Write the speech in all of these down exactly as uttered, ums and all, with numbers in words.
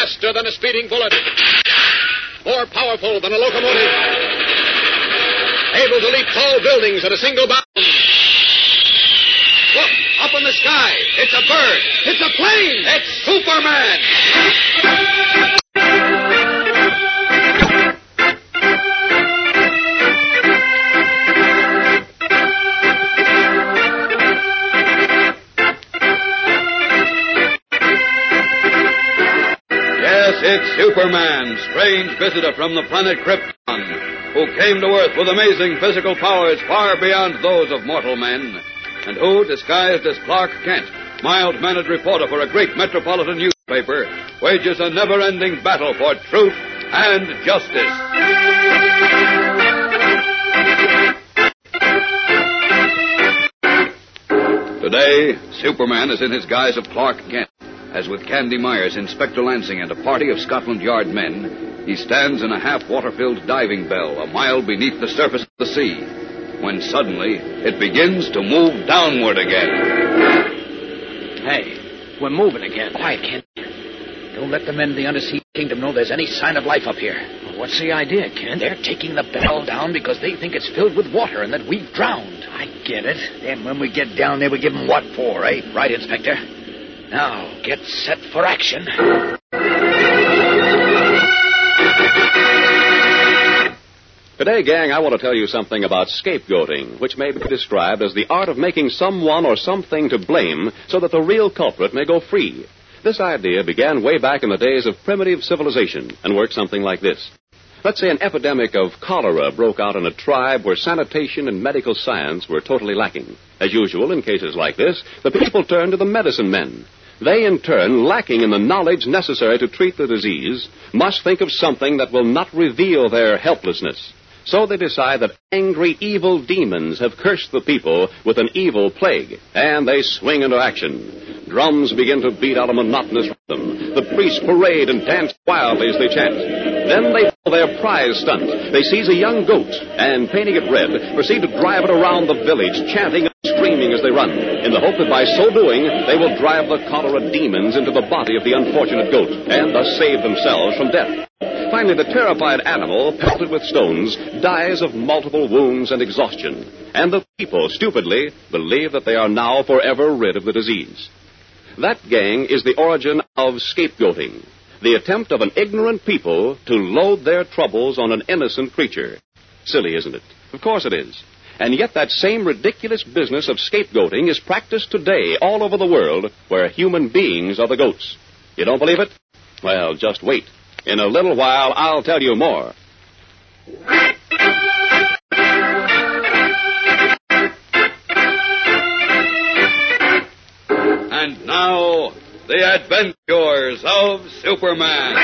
Faster than a speeding bullet. More powerful than a locomotive. Able to leap tall buildings at a single bound. Look, up in the sky. It's a bird. It's a plane. It's Superman. Yes, it's Superman, strange visitor from the planet Krypton, who came to Earth with amazing physical powers far beyond those of mortal men, and who, disguised as Clark Kent, mild-mannered reporter for a great metropolitan newspaper, wages a never-ending battle for truth and justice. Today, Superman is in his guise of Clark Kent. As with Candy Myers, Inspector Lansing, and a party of Scotland Yard men, he stands in a half-water-filled diving bell a mile beneath the surface of the sea, when suddenly it begins to move downward again. Hey, we're moving again. Quiet, Kent. Don't let the men in the Undersea Kingdom know there's any sign of life up here. Well, what's the idea, Kent? They're taking the bell down because they think it's filled with water and that we've drowned. I get it. And when we get down there, we give them what for, eh? Right, Inspector? Now, get set for action. Today, gang, I want to tell you something about scapegoating, which may be described as the art of making someone or something to blame so that the real culprit may go free. This idea began way back in the days of primitive civilization and worked something like this. Let's say an epidemic of cholera broke out in a tribe where sanitation and medical science were totally lacking. As usual, in cases like this, the people turned to the medicine men. They, in turn, lacking in the knowledge necessary to treat the disease, must think of something that will not reveal their helplessness. So they decide that angry, evil demons have cursed the people with an evil plague, and they swing into action. Drums begin to beat out a monotonous rhythm. The priests parade and dance wildly as they chant. Then they pull their prize stunt. They seize a young goat and, painting it red, proceed to drive it around the village, chanting and screaming as they run, in the hope that by so doing they will drive the cholera demons into the body of the unfortunate goat, and thus save themselves from death. Finally, the terrified animal, pelted with stones, dies of multiple wounds and exhaustion, and the people, stupidly, believe that they are now forever rid of the disease. That, gang, is the origin of scapegoating, the attempt of an ignorant people to load their troubles on an innocent creature. Silly, isn't it? Of course it is. And yet that same ridiculous business of scapegoating is practiced today all over the world where human beings are the goats. You don't believe it? Well, just wait. In a little while, I'll tell you more. And now, the adventures of Superman.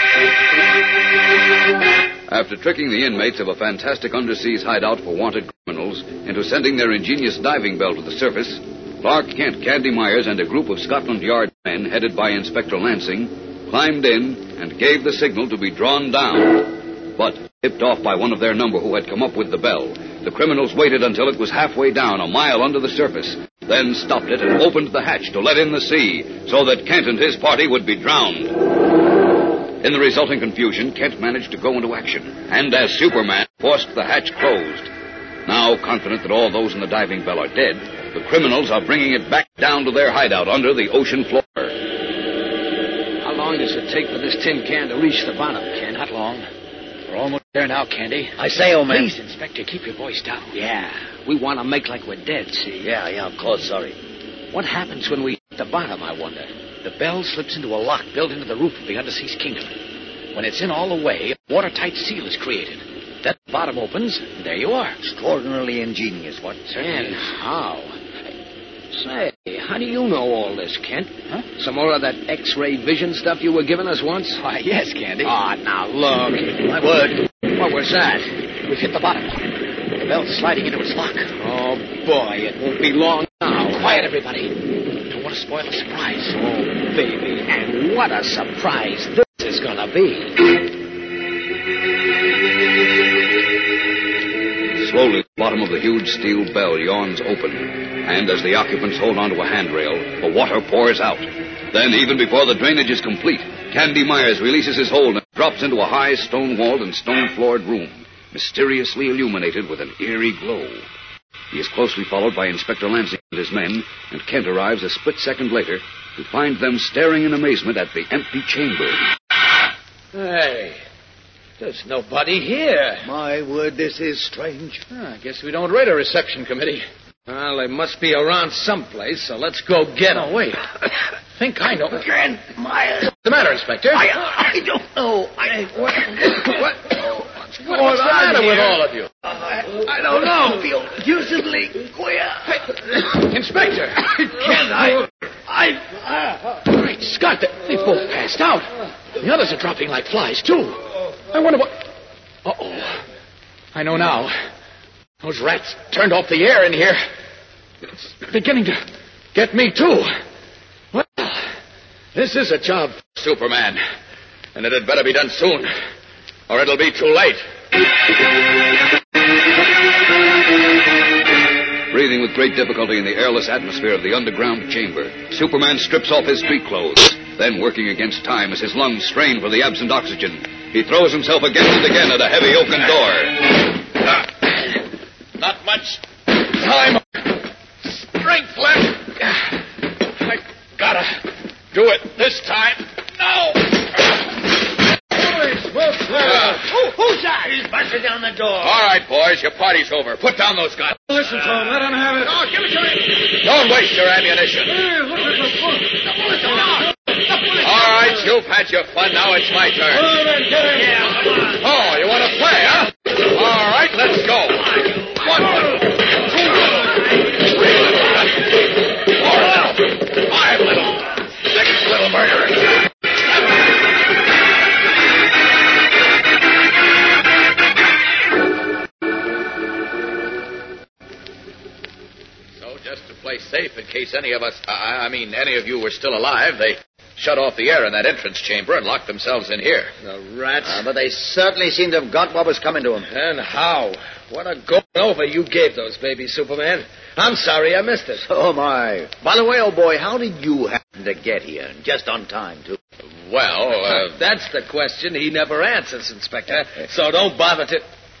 After tricking the inmates of a fantastic underseas hideout for wanted criminals into sending their ingenious diving bell to the surface, Clark Kent, Candy Myers, and a group of Scotland Yard men headed by Inspector Lansing climbed in and gave the signal to be drawn down. But, tipped off by one of their number who had come up with the bell, the criminals waited until it was halfway down, a mile under the surface, then stopped it and opened the hatch to let in the sea, so that Kent and his party would be drowned. In the resulting confusion, Kent managed to go into action, and as Superman, forced the hatch closed. Now, confident that all those in the diving bell are dead, the criminals are bringing it back down to their hideout under the ocean floor. How long does it take for this tin can to reach the bottom, Kent? Not long. We're almost there now, Candy. I say, old man. Please, Inspector, keep your voice down. Yeah, we want to make like we're dead, see? Yeah, yeah, of course, sorry. What happens when we hit the bottom, I wonder? The bell slips into a lock built into the roof of the Underseas Kingdom. When it's in all the way, a watertight seal is created. Then the bottom opens, and there you are. Extraordinarily ingenious, what? And how? Say, how do you know all this, Kent? Huh? Some more of that X-ray vision stuff you were giving us once? Why, yes, Candy. Ah, oh, now, look. My word. What was that? We've hit the bottom. The bell's sliding into its lock. Oh, boy, it won't be long now. Quiet, everybody. Don't want to spoil the surprise. Oh, baby, and what a surprise this is going to be. Slowly, the bottom of the huge steel bell yawns open, and as the occupants hold onto a handrail, the water pours out. Then, even before the drainage is complete, Candy Myers releases his hold and drops into a high stone-walled and stone-floored room, mysteriously illuminated with an eerie glow. He is closely followed by Inspector Lansing and his men, and Kent arrives a split second later to find them staring in amazement at the empty chamber. Hey, there's nobody here. My word, this is strange. Ah, I guess we don't raid a reception committee. Well, they must be around someplace, so let's go get them. Oh, wait. I think I know. Kent Myers. What's the matter, Inspector? I, I don't know. I, what? what? What's, going what's the on matter here? with all of you? I, I don't know. I feel deucedly queer. Inspector! Kent, I... I... Uh, Great Scott, they, they both passed out. The others are dropping like flies, too. I wonder what... Uh-oh. I know now. Those rats turned off the air in here. It's beginning to get me, too. Well, this is a job, Superman. And it had better be done soon, or it'll be too late. Breathing with great difficulty in the airless atmosphere of the underground chamber, Superman strips off his street clothes. Then, working against time as his lungs strain for the absent oxygen, he throws himself again and again at a heavy oaken door. Uh, not much time. Strength left. I gotta do it this time. No! Holy smokes! Uh, Who, who's that? He's busted down the door. All right, boys, your party's over. Put down those guns. Listen to him. Let him have it. No, give it to him. Don't waste your ammunition. Hey, look at the foot. The bullets are down. All right, you've had your fun. Now it's my turn. Oh, then get him. Yeah, come on. Oh, you want to play, huh? All right, let's go. One little, two little, three little, four little, five little, six little murderers. So just to play safe in case any of us, I, I mean any of you were still alive, they shut off the air in that entrance chamber and locked themselves in here. The rats. Uh, but they certainly seem to have got what was coming to them. And how? What a going over you gave those babies, Superman. I'm sorry I missed it. Oh, my. By the way, old boy, how did you happen to get here? Just on time, too. Well, uh, that's the question he never answers, Inspector. So don't bother to...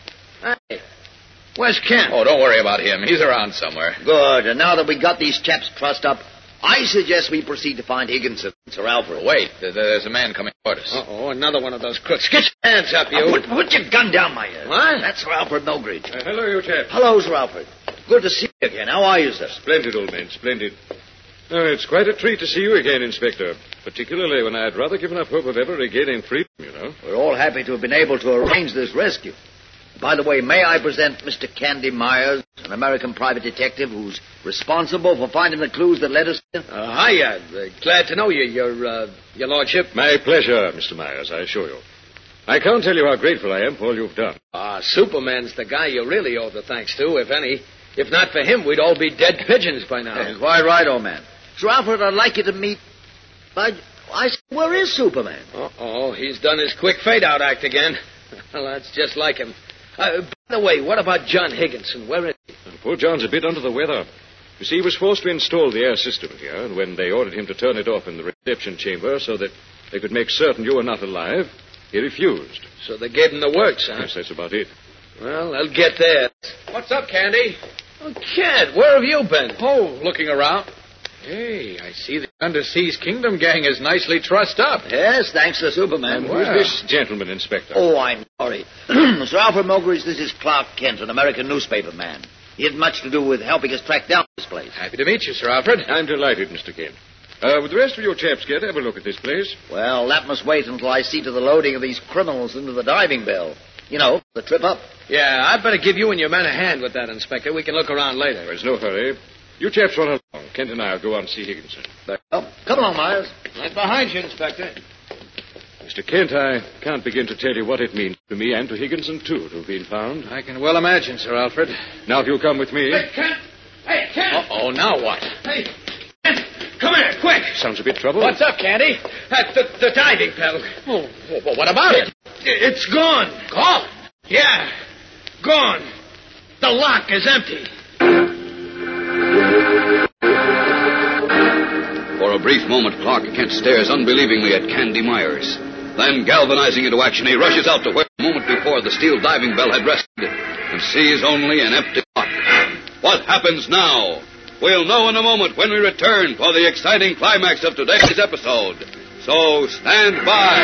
Hey, where's Kent? Oh, don't worry about him. He's around somewhere. Good. And now that we got these chaps trussed up, I suggest we proceed to find Higginson, Sir Alfred. Wait, th- there's a man coming toward us. Uh-oh, another one of those crooks. Get your hands up, you. Uh, put, put your gun down, my ear. What? That's Sir Alfred Milgridge. Uh, hello, you chap. Hello, Sir Alfred. Good to see you again. How are you, sir? Splendid, old man, splendid. Oh, it's quite a treat to see you again, Inspector. Particularly when I had rather given up hope of ever regaining freedom, you know. We're all happy to have been able to arrange this rescue. By the way, may I present Mister Candy Myers, an American private detective who's responsible for finding the clues that led us here? Uh, hiya. Uh, glad to know you, your, uh, your lordship. My pleasure, Mister Myers, I assure you. I can't tell you how grateful I am for all you've done. Ah, Superman's the guy you really owe the thanks to, if any. If not for him, we'd all be dead pigeons by now. Yeah, quite right, old man. Sir Alfred, I'd like you to meet... I, I, where is Superman? Uh-oh, he's done his quick fade-out act again. Well, that's just like him. Uh, by the way, what about John Higginson? Where is he? Well, poor John's a bit under the weather. You see, he was forced to install the air system here, and when they ordered him to turn it off in the reception chamber so that they could make certain you were not alive, he refused. So they gave him the works, huh? Yes, that's about it. Well, they'll get there. What's up, Candy? Oh, Kent, where have you been? Oh, looking around. Hey, I see the Underseas Kingdom gang is nicely trussed up. Yes, thanks to Superman. And who's this gentleman, Inspector? Oh, I'm sorry. Sir Alfred Milgridge, this is Clark Kent, an American newspaper man. He had much to do with helping us track down this place. Happy to meet you, Sir Alfred. I'm delighted, Mister Kent. Uh, would the rest of your chaps care to have a look at this place? Well, that must wait until I see to the loading of these criminals into the diving bell. You know, the trip up. Yeah, I'd better give you and your men a hand with that, Inspector. We can look around later. There's no hurry. You chaps run along. Kent and I will go on to see Higginson. Oh, come along, Myers. Right behind you, Inspector. Mister Kent, I can't begin to tell you what it means to me and to Higginson, too, to have been found. I can well imagine, Sir Alfred. Now, if you'll come with me... Hey, Kent! Hey, Kent! Uh-oh, now what? Hey, Kent! Come here, quick! Sounds a bit trouble. What's up, Candy? Uh, the, the diving bell. Oh, well, what about it? It's gone. Gone? Yeah, gone. The lock is empty. For a For a brief moment, Clark Kent stares unbelievingly at Candy Myers. Then, galvanizing into action, he rushes out to where a moment before the steel diving bell had rested and sees only an empty lock. What happens now? We'll know in a moment when we return for the exciting climax of today's episode. So stand by.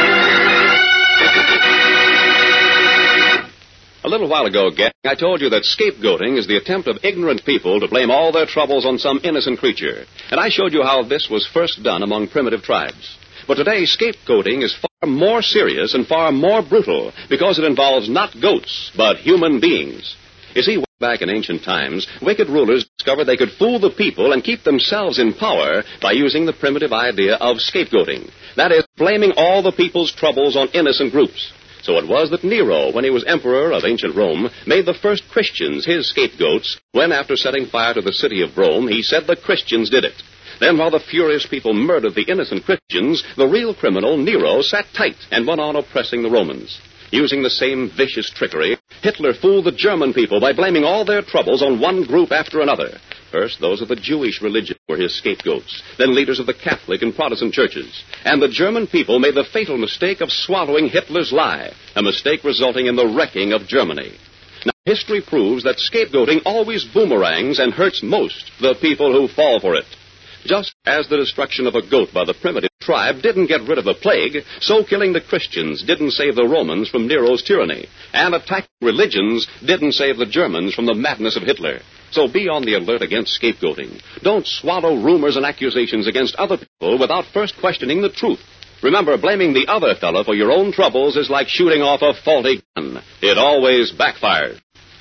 A little while ago, gang, I told you that scapegoating is the attempt of ignorant people to blame all their troubles on some innocent creature. And I showed you how this was first done among primitive tribes. But today, scapegoating is far more serious and far more brutal because it involves not goats, but human beings. You see, way back in ancient times, wicked rulers discovered they could fool the people and keep themselves in power by using the primitive idea of scapegoating. That is, blaming all the people's troubles on innocent groups. So it was that Nero, when he was emperor of ancient Rome, made the first Christians his scapegoats when, after setting fire to the city of Rome, he said the Christians did it. Then, while the furious people murdered the innocent Christians, the real criminal, Nero, sat tight and went on oppressing the Romans. Using the same vicious trickery, Hitler fooled the German people by blaming all their troubles on one group after another. First, those of the Jewish religion were his scapegoats, then leaders of the Catholic and Protestant churches. And the German people made the fatal mistake of swallowing Hitler's lie, a mistake resulting in the wrecking of Germany. Now, history proves that scapegoating always boomerangs and hurts most the people who fall for it. Just as the destruction of a goat by the primitive tribe didn't get rid of the plague, so killing the Christians didn't save the Romans from Nero's tyranny, and attacking religions didn't save the Germans from the madness of Hitler. So be on the alert against scapegoating. Don't swallow rumors and accusations against other people without first questioning the truth. Remember, blaming the other fellow for your own troubles is like shooting off a faulty gun. It always backfires.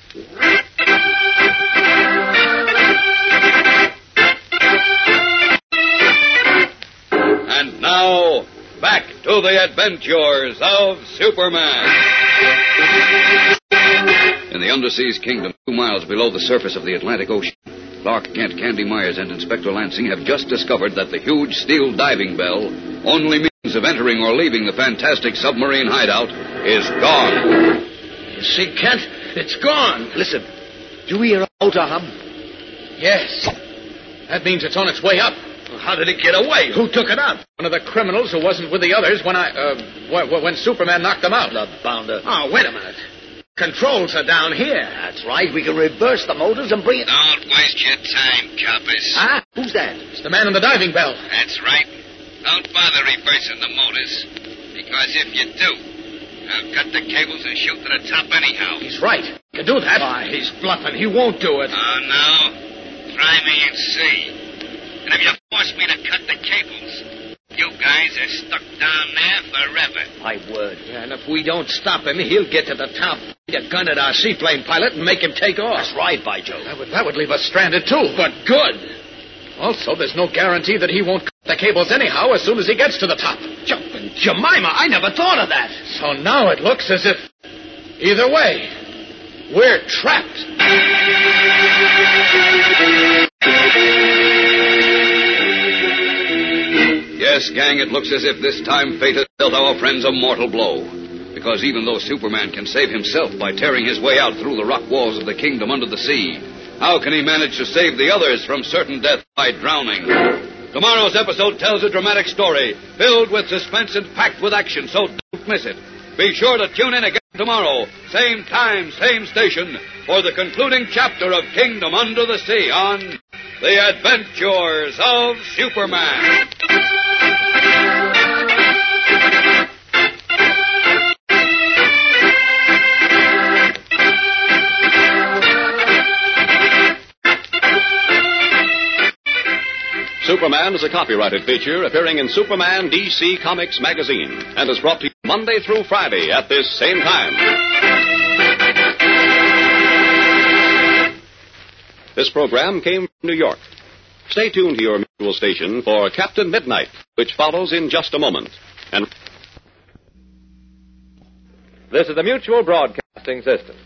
And now, back to the adventures of Superman. In the underseas kingdom, two miles below the surface of the Atlantic Ocean, Clark Kent, Candy Myers, and Inspector Lansing have just discovered that the huge steel diving bell, only means of entering or leaving the fantastic submarine hideout, is gone. You see, Kent? It's gone. Listen, do we hear a motor hum? Yes. That means it's on its way up. How did it get away? Who took it up? One of the criminals who wasn't with the others when I, uh, w- when Superman knocked them out. The bounder. Oh, wait a minute. Controls are down here. That's right. We can reverse the motors and bring it... Don't waste your time, coppers. Ah, who's that? It's the man in the diving bell. That's right. Don't bother reversing the motors, because if you do, I'll cut the cables and shoot to the top anyhow. He's right. You can do that. Ah, he's bluffing. He won't do it. Oh, no? Try me and see. And if you force me to cut the cables, you guys are stuck down there forever. My word. Yeah, and if we don't stop him, he'll get to the top, point a gun at our seaplane pilot, and make him take off. That's right, by Joe. That would, that would leave us stranded, too. But good. Also, there's no guarantee that he won't cut the cables anyhow as soon as he gets to the top. Jumping Jemima, I never thought of that. So now it looks as if, either way, we're trapped. Yes, gang, it looks as if this time fate has dealt our friends a mortal blow. Because even though Superman can save himself by tearing his way out through the rock walls of the kingdom under the sea, how can he manage to save the others from certain death by drowning? Tomorrow's episode tells a dramatic story filled with suspense and packed with action, so don't miss it. Be sure to tune in again tomorrow, same time, same station, for the concluding chapter of Kingdom Under the Sea on The Adventures of Superman. Superman is a copyrighted feature appearing in Superman D C Comics magazine and is brought to you Monday through Friday at this same time. This program came from New York. Stay tuned to your mutual station for Captain Midnight, which follows in just a moment. And this is the Mutual Broadcasting System.